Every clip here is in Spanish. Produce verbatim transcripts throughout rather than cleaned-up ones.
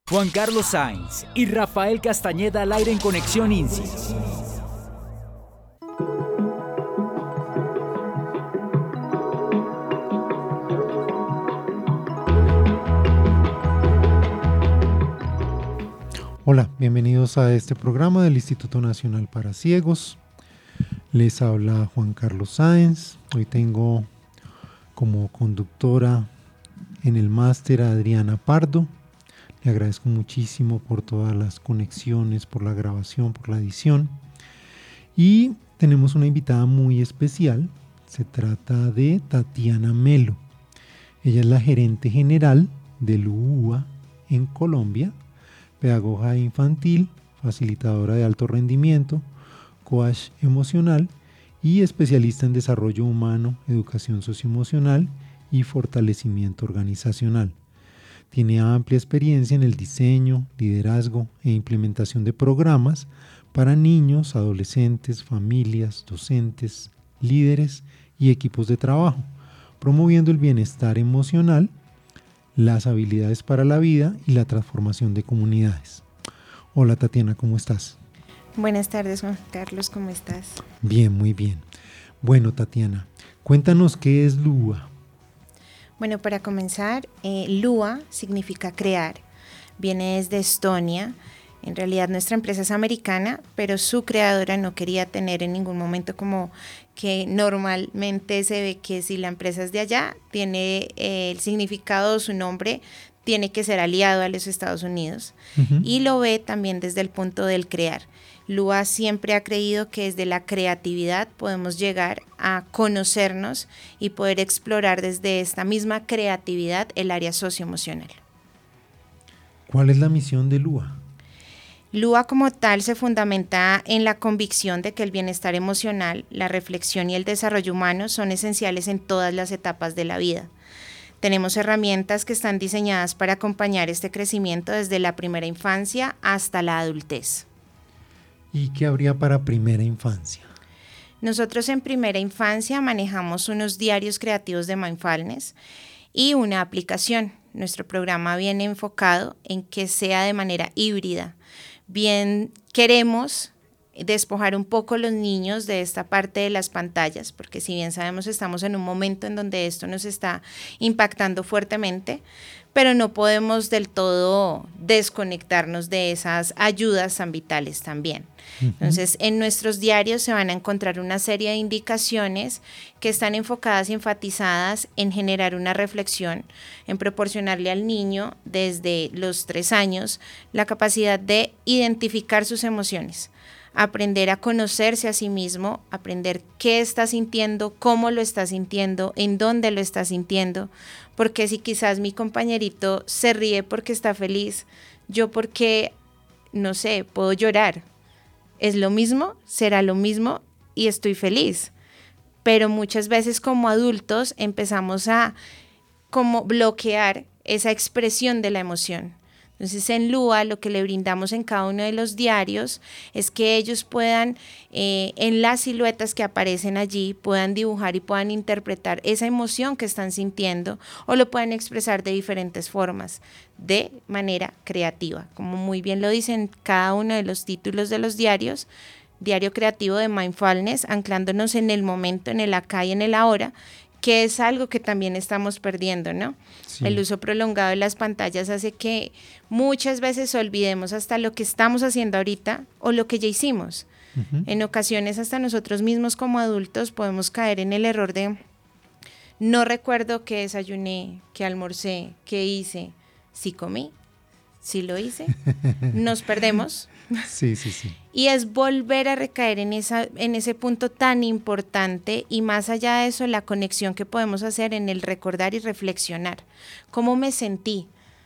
Juan Carlos Sáenz y Rafael Castañeda al aire en Conexión INSI. Hola, bienvenidos a este programa del Instituto Nacional para Ciegos. Les habla Juan Carlos Sáenz. Hoy tengo como conductora en el máster a Adriana Pardo. Le agradezco muchísimo por todas las conexiones, por la grabación, por la edición. Y tenemos una invitada muy especial. Se trata de Tatiana Melo. Ella es la gerente general del U U A en Colombia, pedagoga infantil, facilitadora de alto rendimiento, coach emocional y especialista en desarrollo humano, educación socioemocional y fortalecimiento organizacional. Tiene amplia experiencia en el diseño, liderazgo e implementación de programas para niños, adolescentes, familias, docentes, líderes y equipos de trabajo, promoviendo el bienestar emocional, las habilidades para la vida y la transformación de comunidades. Hola Tatiana, ¿cómo estás? Buenas tardes, Juan Carlos, ¿cómo estás? Bien, muy bien. Bueno, Tatiana, cuéntanos qué es L U A. Bueno, para comenzar, eh, L U A significa crear. Viene desde Estonia. En realidad nuestra empresa es americana, pero su creadora no quería tener en ningún momento como que normalmente se ve que si la empresa es de allá, tiene eh, el significado de su nombre, tiene que ser aliado a los Estados Unidos. Uh-huh. Y lo ve también desde el punto del crear. L U A siempre ha creído que desde la creatividad podemos llegar a conocernos y poder explorar desde esta misma creatividad el área socioemocional. ¿Cuál es la misión de L U A? L U A como tal se fundamenta en la convicción de que el bienestar emocional, la reflexión y el desarrollo humano son esenciales en todas las etapas de la vida. Tenemos herramientas que están diseñadas para acompañar este crecimiento desde la primera infancia hasta la adultez. ¿Y qué habría para primera infancia? Nosotros en primera infancia manejamos unos diarios creativos de mindfulness y una aplicación. Nuestro programa viene enfocado en que sea de manera híbrida. Bien, queremos despojar un poco a los niños de esta parte de las pantallas, porque si bien sabemos estamos en un momento en donde esto nos está impactando fuertemente, pero no podemos del todo desconectarnos de esas ayudas tan vitales también. Uh-huh. Entonces, en nuestros diarios se van a encontrar una serie de indicaciones que están enfocadas y enfatizadas en generar una reflexión, en proporcionarle al niño desde los tres años la capacidad de identificar sus emociones, aprender a conocerse a sí mismo, aprender qué está sintiendo, cómo lo está sintiendo, en dónde lo está sintiendo, porque si quizás mi compañerito se ríe porque está feliz, yo porque, no sé, puedo llorar. ¿Es lo mismo? ¿Será lo mismo? Y estoy feliz. Pero muchas veces como adultos empezamos a como bloquear esa expresión de la emoción. Entonces en L U A lo que le brindamos en cada uno de los diarios es que ellos puedan, eh, en las siluetas que aparecen allí, puedan dibujar y puedan interpretar esa emoción que están sintiendo o lo puedan expresar de diferentes formas, de manera creativa. Como muy bien lo dicen cada uno de los títulos de los diarios, diario creativo de mindfulness, anclándonos en el momento, en el acá y en el ahora, que es algo que también estamos perdiendo, ¿no? Sí. El uso prolongado de las pantallas hace que muchas veces olvidemos hasta lo que estamos haciendo ahorita o lo que ya hicimos. Uh-huh. En ocasiones hasta nosotros mismos como adultos podemos caer en el error de no recuerdo qué desayuné, qué almorcé, qué hice, si comí, si lo hice, nos perdemos. Sí, sí, sí. Y es volver a recaer en, esa, en ese punto tan importante y más allá de eso, la conexión que podemos hacer en el recordar y reflexionar. ¿Cómo me sentí?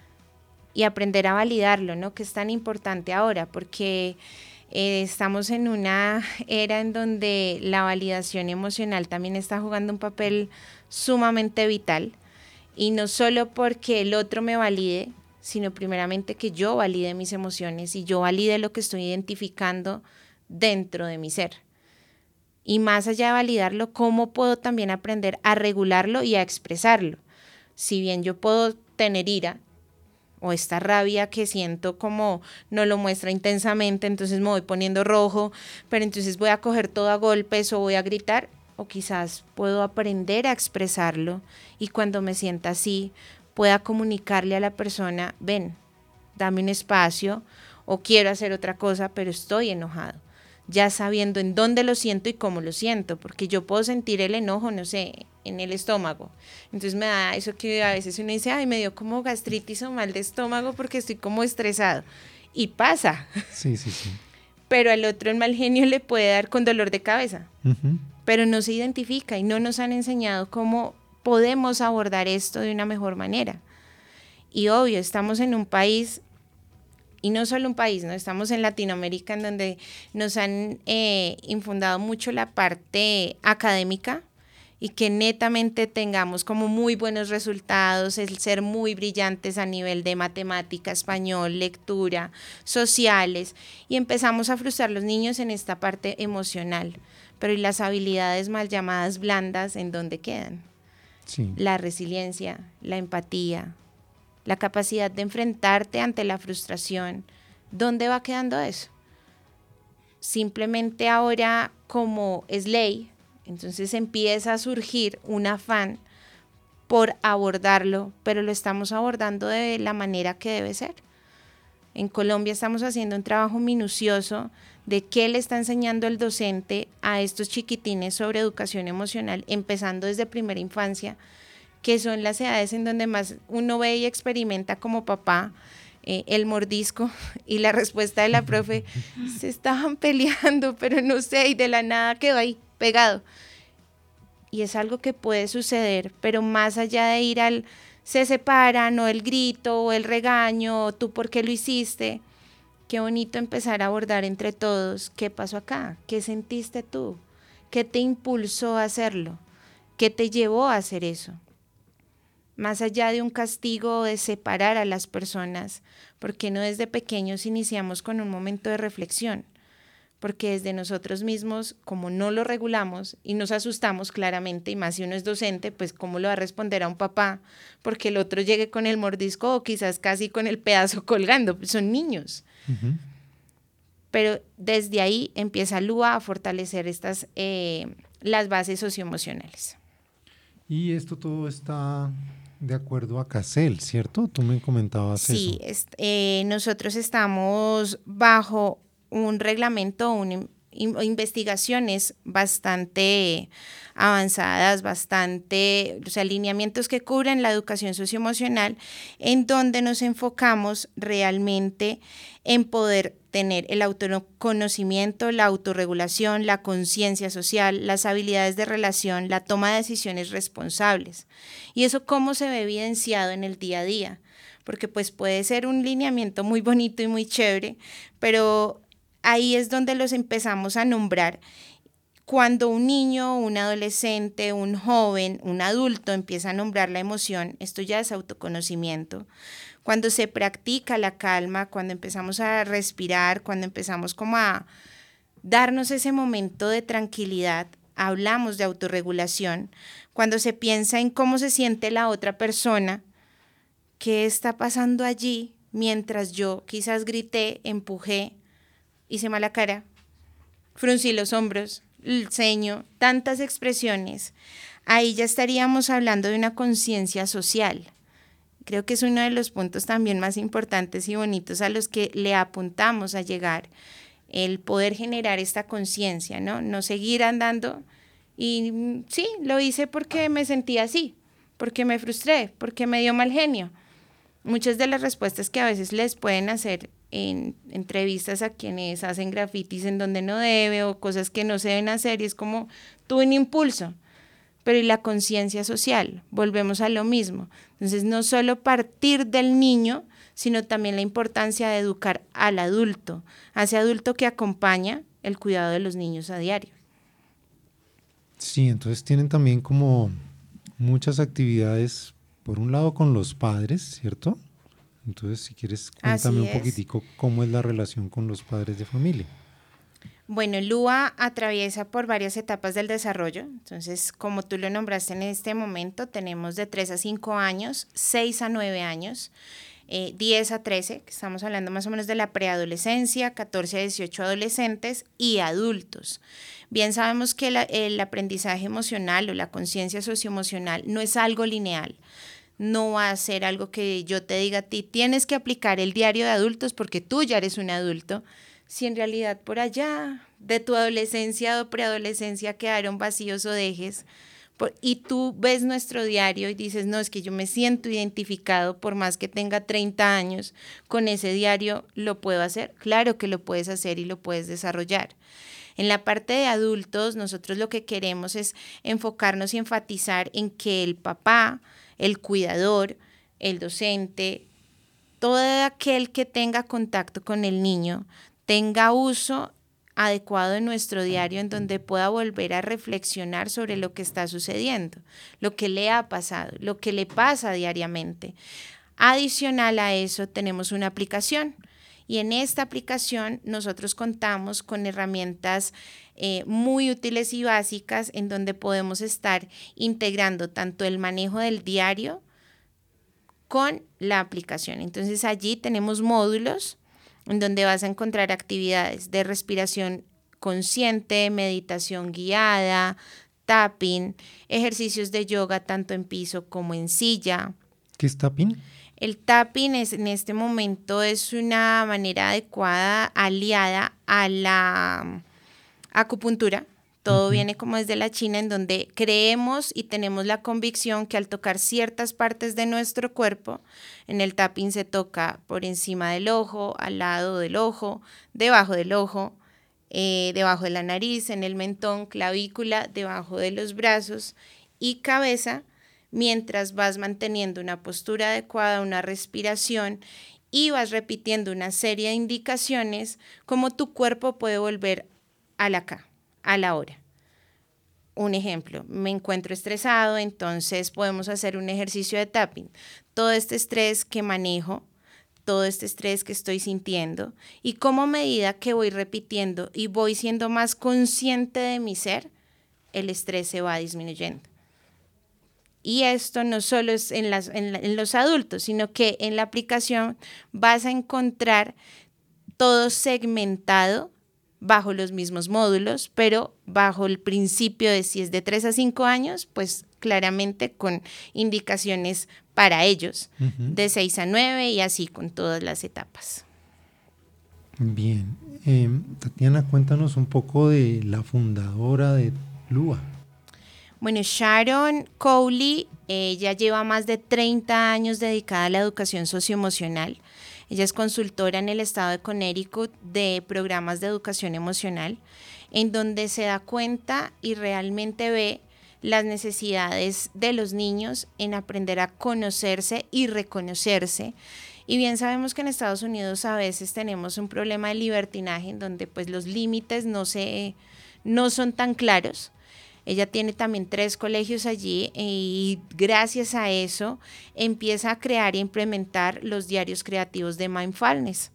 Y aprender a validarlo, ¿no? Que es tan importante ahora porque eh, estamos en una era en donde la validación emocional también está jugando un papel sumamente vital y no solo porque el otro me valide, sino primeramente que yo valide mis emociones y yo valide lo que estoy identificando dentro de mi ser. Y más allá de validarlo, ¿cómo puedo también aprender a regularlo y a expresarlo? Si bien yo puedo tener ira o esta rabia que siento como no lo muestra intensamente, entonces me voy poniendo rojo, pero entonces voy a coger todo a golpes o voy a gritar, o quizás puedo aprender a expresarlo y cuando me sienta así pueda comunicarle a la persona, ven, dame un espacio o quiero hacer otra cosa, pero estoy enojado. Ya sabiendo en dónde lo siento y cómo lo siento, porque yo puedo sentir el enojo, no sé, en el estómago. Entonces me da eso que a veces uno dice, ay, me dio como gastritis o mal de estómago porque estoy como estresado. Y pasa. Sí, sí, sí. Pero al otro el mal genio le puede dar con dolor de cabeza. Uh-huh. Pero no se identifica y no nos han enseñado cómo podemos abordar esto de una mejor manera. Y obvio, estamos en un país... Y no solo un país, ¿no? Estamos en Latinoamérica en donde nos han eh, infundado mucho la parte académica y que netamente tengamos como muy buenos resultados, el ser muy brillantes a nivel de matemática, español, lectura, sociales, y empezamos a frustrar a los niños en esta parte emocional. Pero ¿y las habilidades mal llamadas blandas en dónde quedan? Sí. La resiliencia, la empatía, la capacidad de enfrentarte ante la frustración, ¿dónde va quedando eso? Simplemente ahora, como es ley, entonces empieza a surgir un afán por abordarlo, pero lo estamos abordando de la manera que debe ser. En Colombia estamos haciendo un trabajo minucioso de qué le está enseñando el docente a estos chiquitines sobre educación emocional, empezando desde primera infancia, que son las edades en donde más uno ve y experimenta como papá eh, el mordisco, y la respuesta de la profe, se estaban peleando, pero no sé, y de la nada quedó ahí pegado. Y es algo que puede suceder, pero más allá de ir al se separan, o el grito, o el regaño, o tú por qué lo hiciste, qué bonito empezar a abordar entre todos, ¿qué pasó acá? ¿Qué sentiste tú? ¿Qué te impulsó a hacerlo? ¿Qué te llevó a hacer eso? Más allá de un castigo de separar a las personas, porque no desde pequeños iniciamos con un momento de reflexión, porque desde nosotros mismos, como no lo regulamos y nos asustamos claramente, y más si uno es docente, pues cómo lo va a responder a un papá, porque el otro llegue con el mordisco o quizás casi con el pedazo colgando, pues son niños. Uh-huh. Pero desde ahí empieza Lua a fortalecer estas, eh, las bases socioemocionales. Y esto todo está de acuerdo a CASEL, ¿cierto? Tú me comentabas sí, eso. Sí, eh, nosotros estamos bajo un reglamento, un, investigaciones bastante avanzadas, bastante, o sea, alineamientos que cubren la educación socioemocional, en donde nos enfocamos realmente en poder tener el autoconocimiento, la autorregulación, la conciencia social, las habilidades de relación, la toma de decisiones responsables. ¿Y eso cómo se ve evidenciado en el día a día? Porque pues puede ser un lineamiento muy bonito y muy chévere, pero ahí es donde los empezamos a nombrar. Cuando un niño, un adolescente, un joven, un adulto empieza a nombrar la emoción, esto ya es autoconocimiento. Cuando se practica la calma, cuando empezamos a respirar, cuando empezamos como a darnos ese momento de tranquilidad, hablamos de autorregulación. Cuando se piensa en cómo se siente la otra persona, qué está pasando allí mientras yo quizás grité, empujé, hice mala cara, fruncí los hombros, el ceño, tantas expresiones, ahí ya estaríamos hablando de una conciencia social. Creo que es uno de los puntos también más importantes y bonitos a los que le apuntamos a llegar, el poder generar esta conciencia, ¿no? No seguir andando y sí, lo hice porque me sentía así, porque me frustré, porque me dio mal genio. Muchas de las respuestas que a veces les pueden hacer en entrevistas a quienes hacen grafitis en donde no debe o cosas que no se deben hacer, y es como, tuve un impulso. Pero ¿y la conciencia social? Volvemos a lo mismo. Entonces, no solo partir del niño, sino también la importancia de educar al adulto, a ese adulto que acompaña el cuidado de los niños a diario. Sí, entonces tienen también como muchas actividades, por un lado con los padres, ¿cierto? Entonces, si quieres, cuéntame un poquitico cómo es la relación con los padres de familia. Bueno, Lua atraviesa por varias etapas del desarrollo. Entonces, como tú lo nombraste en este momento, tenemos de tres a cinco años, seis a nueve años. eh, diez a trece, que estamos hablando más o menos de la preadolescencia, catorce a dieciocho adolescentes y adultos. Bien sabemos que la, el aprendizaje emocional o la conciencia socioemocional no es algo lineal. No va a ser algo que yo te diga a ti, tienes que aplicar el diario de adultos porque tú ya eres un adulto, si en realidad por allá de tu adolescencia o preadolescencia quedaron vacíos o dejes, por, y tú ves nuestro diario y dices, no, es que yo me siento identificado por más que tenga treinta años, con ese diario lo puedo hacer. Claro que lo puedes hacer y lo puedes desarrollar. En la parte de adultos, nosotros lo que queremos es enfocarnos y enfatizar en que el papá, el cuidador, el docente, todo aquel que tenga contacto con el niño, tenga uso adecuado en nuestro diario en donde pueda volver a reflexionar sobre lo que está sucediendo, lo que le ha pasado, lo que le pasa diariamente. Adicional a eso, tenemos una aplicación. Y en esta aplicación nosotros contamos con herramientas eh, muy útiles y básicas en donde podemos estar integrando tanto el manejo del diario con la aplicación. Entonces allí tenemos módulos en donde vas a encontrar actividades de respiración consciente, meditación guiada, tapping, ejercicios de yoga tanto en piso como en silla. ¿Qué es tapping? El tapping es, en este momento es una manera adecuada, aliada a la acupuntura. Todo uh-huh. viene como desde la China, en donde creemos y tenemos la convicción que al tocar ciertas partes de nuestro cuerpo, en el tapping se toca por encima del ojo, al lado del ojo, debajo del ojo, eh, debajo de la nariz, en el mentón, clavícula, debajo de los brazos y cabeza, mientras vas manteniendo una postura adecuada, una respiración y vas repitiendo una serie de indicaciones cómo tu cuerpo puede volver al acá, a la hora. Un ejemplo, me encuentro estresado, entonces podemos hacer un ejercicio de tapping. Todo este estrés que manejo, todo este estrés que estoy sintiendo y como medida que voy repitiendo y voy siendo más consciente de mi ser, el estrés se va disminuyendo. Y esto no solo es en, las, en, la, en los adultos, sino que en la aplicación vas a encontrar todo segmentado bajo los mismos módulos, pero bajo el principio de si es de tres a cinco años, pues claramente con indicaciones para ellos, uh-huh. de seis a nueve y así con todas las etapas. Bien, eh, Tatiana, cuéntanos un poco de la fundadora de Lua. Bueno, Sharon Cowley, ella lleva más de treinta años dedicada a la educación socioemocional. Ella es consultora en el estado de Connecticut de programas de educación emocional, en donde se da cuenta y realmente ve las necesidades de los niños en aprender a conocerse y reconocerse. Y bien sabemos que en Estados Unidos a veces tenemos un problema de libertinaje en donde pues los límites no, se, no son tan claros. Ella tiene también tres colegios allí y gracias a eso empieza a crear e implementar los diarios creativos de Mindfulness.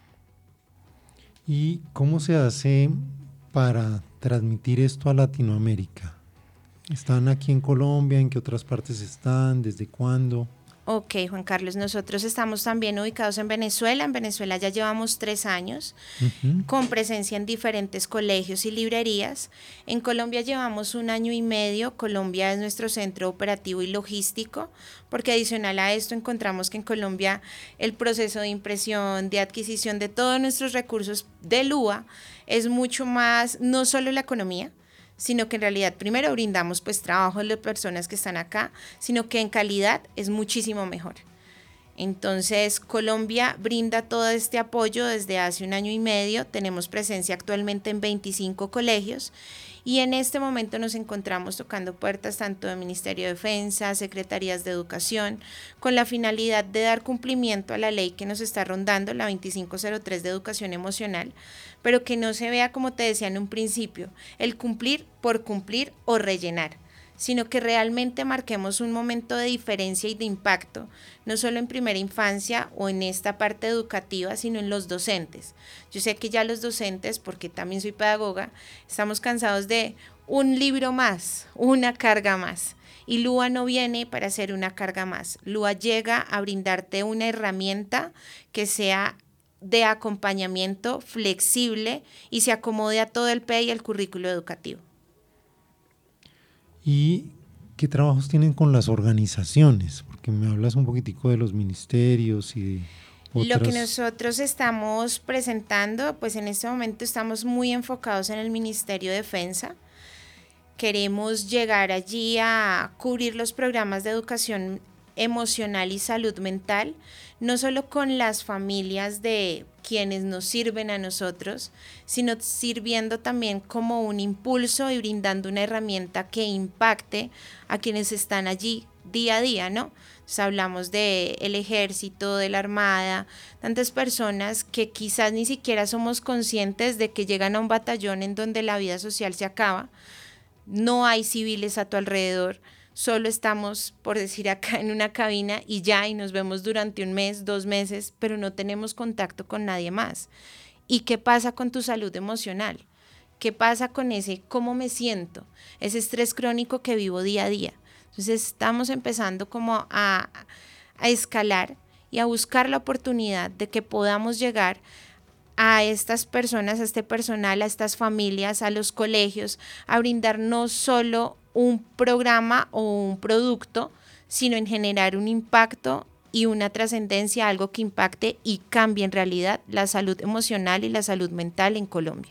¿Y cómo se hace para transmitir esto a Latinoamérica? ¿Están aquí en Colombia? ¿En qué otras partes están? ¿Desde cuándo? Ok, Juan Carlos, nosotros estamos también ubicados en Venezuela. En Venezuela ya llevamos tres años uh-huh. con presencia en diferentes colegios y librerías. En Colombia llevamos un año y medio. Colombia es nuestro centro operativo y logístico, porque adicional a esto encontramos que en Colombia el proceso de impresión, de adquisición de todos nuestros recursos de Lua es mucho más, no solo la economía, sino que en realidad primero brindamos pues trabajo a las personas que están acá, sino que en calidad es muchísimo mejor. Entonces Colombia brinda todo este apoyo desde hace un año y medio, tenemos presencia actualmente en veinticinco colegios y en este momento nos encontramos tocando puertas tanto del Ministerio de Defensa, Secretarías de Educación, con la finalidad de dar cumplimiento a la ley que nos está rondando, la veinticinco cero tres de Educación Emocional, pero que no se vea, como te decía en un principio, el cumplir por cumplir o rellenar, sino que realmente marquemos un momento de diferencia y de impacto, no solo en primera infancia o en esta parte educativa, sino en los docentes. Yo sé que ya los docentes, porque también soy pedagoga, estamos cansados de un libro más, una carga más. Y Lua no viene para ser una carga más. Lua llega a brindarte una herramienta que sea de acompañamiento flexible y se acomode a todo el P E y el currículo educativo. ¿Y qué trabajos tienen con las organizaciones? Porque me hablas un poquitico de los ministerios y de otras. Lo que nosotros estamos presentando, pues en este momento estamos muy enfocados en el Ministerio de Defensa. Queremos llegar allí a cubrir los programas de educación emocional y salud mental, no solo con las familias de quienes nos sirven a nosotros, sino sirviendo también como un impulso y brindando una herramienta que impacte a quienes están allí día a día, ¿no? Entonces, hablamos del ejército, de la armada, tantas personas que quizás ni siquiera somos conscientes de que llegan a un batallón en donde la vida social se acaba, no hay civiles a tu alrededor, solo estamos, por decir acá, en una cabina y ya, y nos vemos durante un mes, dos meses, pero no tenemos contacto con nadie más. ¿Y qué pasa con tu salud emocional? ¿Qué pasa con ese cómo me siento? Ese estrés crónico que vivo día a día. Entonces estamos empezando como a, a escalar y a buscar la oportunidad de que podamos llegar a estas personas, a este personal, a estas familias, a los colegios, a brindar no solo un programa o un producto, sino en generar un impacto y una trascendencia, algo que impacte y cambie en realidad la salud emocional y la salud mental en Colombia.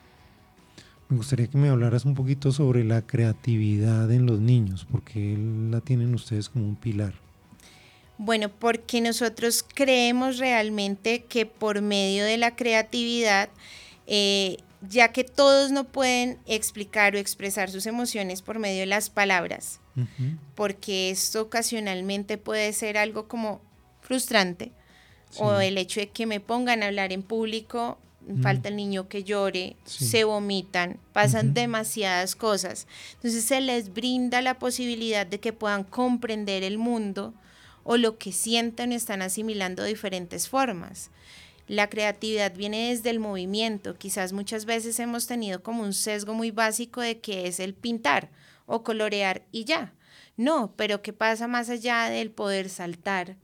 Me gustaría que me hablaras un poquito sobre la creatividad en los niños, porque la tienen ustedes como un pilar. Bueno, porque nosotros creemos realmente que por medio de la creatividad, eh, ya que todos no pueden explicar o expresar sus emociones por medio de las palabras, uh-huh. porque esto ocasionalmente puede ser algo como frustrante, sí. o el hecho de que me pongan a hablar en público, uh-huh. falta el niño que llore, sí. se vomitan, pasan uh-huh. demasiadas cosas. Entonces se les brinda la posibilidad de que puedan comprender el mundo o lo que sienten están asimilando de diferentes formas. La creatividad viene desde el movimiento. Quizás muchas veces hemos tenido como un sesgo muy básico de que es el pintar o colorear y ya. No, pero ¿qué pasa más allá del poder saltar,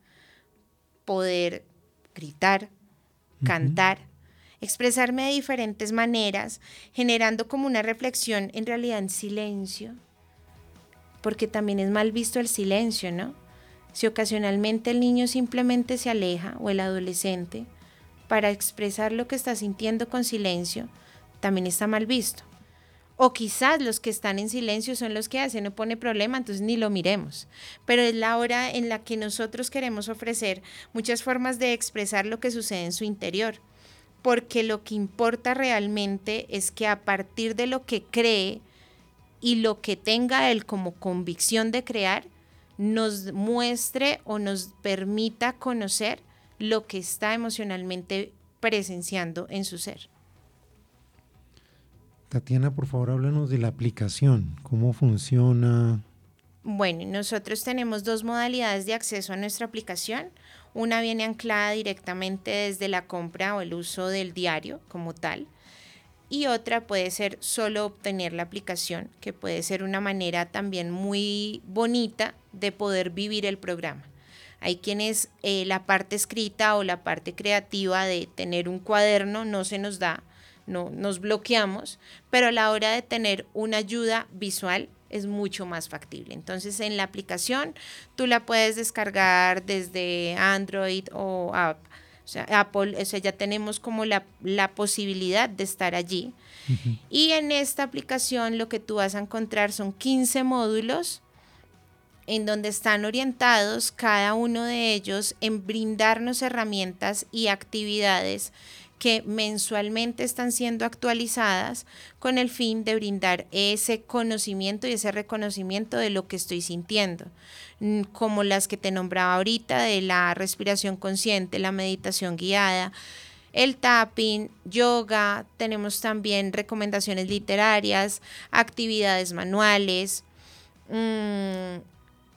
poder gritar, uh-huh. cantar, expresarme de diferentes maneras, generando como una reflexión en realidad en silencio? Porque también es mal visto el silencio, ¿no? Si ocasionalmente el niño simplemente se aleja o el adolescente para expresar lo que está sintiendo con silencio, también está mal visto. O quizás los que están en silencio son los que hacen, no pone problema, entonces ni lo miremos. Pero es la hora en la que nosotros queremos ofrecer muchas formas de expresar lo que sucede en su interior, porque lo que importa realmente es que a partir de lo que cree y lo que tenga él como convicción de crear, nos muestre o nos permita conocer lo que está emocionalmente presenciando en su ser. Tatiana, por favor, háblanos de la aplicación, cómo funciona. Bueno, nosotros tenemos dos modalidades de acceso a nuestra aplicación. Una viene anclada directamente desde la compra o el uso del diario como tal. Y otra puede ser solo obtener la aplicación, que puede ser una manera también muy bonita de poder vivir el programa. Hay quienes eh, la parte escrita o la parte creativa de tener un cuaderno no se nos da, no, nos bloqueamos, pero a la hora de tener una ayuda visual es mucho más factible. Entonces en la aplicación tú la puedes descargar desde Android o app. O sea, Apple, o sea, ya tenemos como la, la posibilidad de estar allí. Uh-huh. Y en esta aplicación lo que tú vas a encontrar son quince módulos en donde están orientados cada uno de ellos en brindarnos herramientas y actividades que mensualmente están siendo actualizadas con el fin de brindar ese conocimiento y ese reconocimiento de lo que estoy sintiendo, como las que te nombraba ahorita de la respiración consciente, la meditación guiada, el tapping, yoga. Tenemos también recomendaciones literarias, actividades manuales, mmm,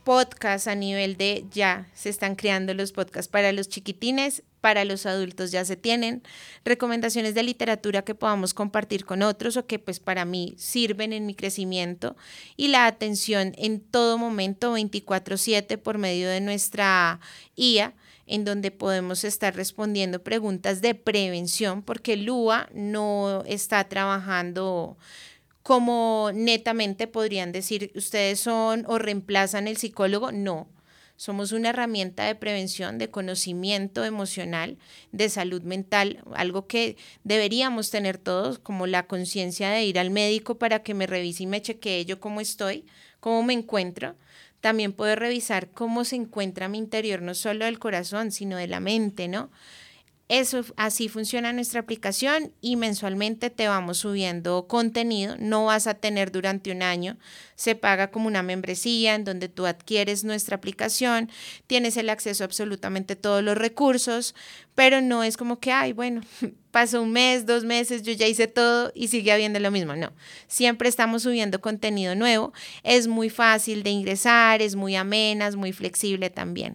podcasts a nivel de ya se están creando los podcasts para los chiquitines, para los adultos ya se tienen, recomendaciones de literatura que podamos compartir con otros o que pues para mí sirven en mi crecimiento y la atención en todo momento veinticuatro siete por medio de nuestra I A, en donde podemos estar respondiendo preguntas de prevención, porque el U A no está trabajando como netamente podrían decir, ustedes son o reemplazan el psicólogo, no. Somos una herramienta de prevención, de conocimiento emocional, de salud mental, algo que deberíamos tener todos, como la conciencia de ir al médico para que me revise y me chequee yo cómo estoy, cómo me encuentro. También poder revisar cómo se encuentra mi interior, no solo del corazón, sino de la mente, ¿no? Eso, así funciona nuestra aplicación y mensualmente te vamos subiendo contenido. No vas a tener durante un año, se paga como una membresía en donde tú adquieres nuestra aplicación, tienes el acceso a absolutamente todos los recursos, pero no es como que, ay, bueno, pasó un mes, dos meses, yo ya hice todo y sigue habiendo lo mismo. No, siempre estamos subiendo contenido nuevo, es muy fácil de ingresar, es muy amena, es muy flexible también.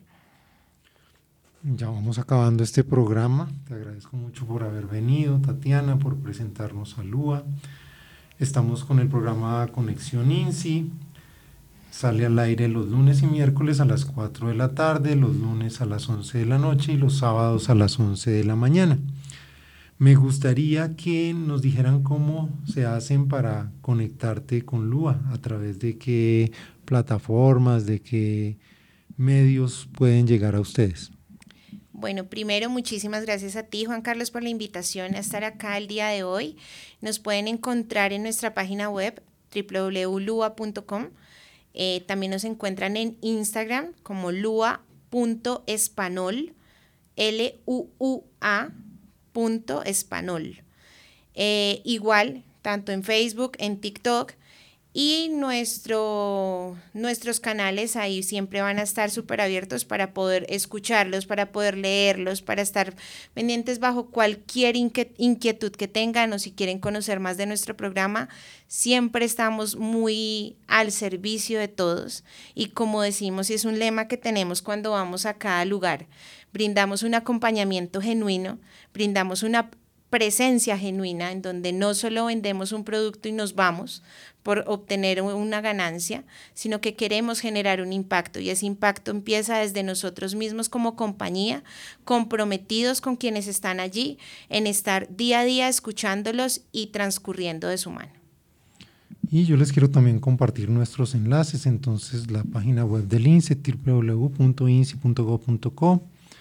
Ya vamos acabando este programa. Te agradezco mucho por haber venido, Tatiana, por presentarnos a Lua. Estamos con el programa Conexión INSI. Sale al aire los lunes y miércoles a las cuatro de la tarde, los lunes a las once de la noche y los sábados a las once de la mañana. Me gustaría que nos dijeran cómo se hacen para conectarte con Lua, a través de qué plataformas, de qué medios pueden llegar a ustedes. Bueno, primero, muchísimas gracias a ti, Juan Carlos, por la invitación a estar acá el día de hoy. Nos pueden encontrar en nuestra página web doble u doble u doble u punto lua punto com. Eh, también nos encuentran en Instagram como lua punto espanol, L U U A punto espanol. Eh, igual, tanto en Facebook, en TikTok. Y nuestro, nuestros canales ahí siempre van a estar súper abiertos para poder escucharlos, para poder leerlos, para estar pendientes bajo cualquier inquietud que tengan o si quieren conocer más de nuestro programa. Siempre estamos muy al servicio de todos y como decimos, y es un lema que tenemos cuando vamos a cada lugar, brindamos un acompañamiento genuino, brindamos una presencia genuina en donde no solo vendemos un producto y nos vamos por obtener una ganancia, sino que queremos generar un impacto y ese impacto empieza desde nosotros mismos como compañía, comprometidos con quienes están allí en estar día a día escuchándolos y transcurriendo de su mano. Y yo les quiero también compartir nuestros enlaces, entonces la página web del INSE, doble u doble u doble u punto insi punto gob punto co,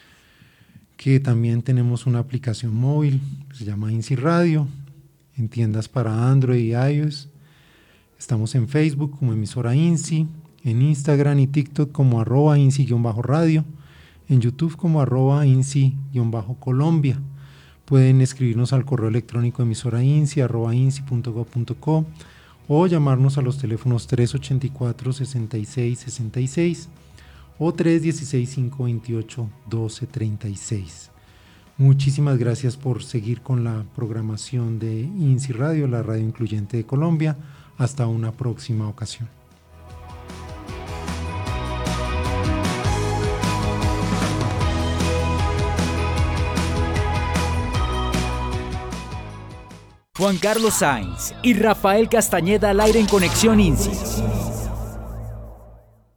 que también tenemos una aplicación móvil, se llama INSI Radio, en tiendas para Android y iOS. Estamos en Facebook como emisora INSI, en Instagram y TikTok como arroba INSI-radio, en YouTube como arroba INSI-Colombia. Pueden escribirnos al correo electrónico emisora INSI arroba INSI punto gob punto co o llamarnos a los teléfonos tres ochenta y cuatro, sesenta y seis sesenta y seis o tres dieciséis, cinco veintiocho, doce treinta y seis. Muchísimas gracias por seguir con la programación de INSI Radio, la radio incluyente de Colombia. Hasta una próxima ocasión. Juan Carlos Sáenz y Rafael Castañeda al aire en Conexión INSI.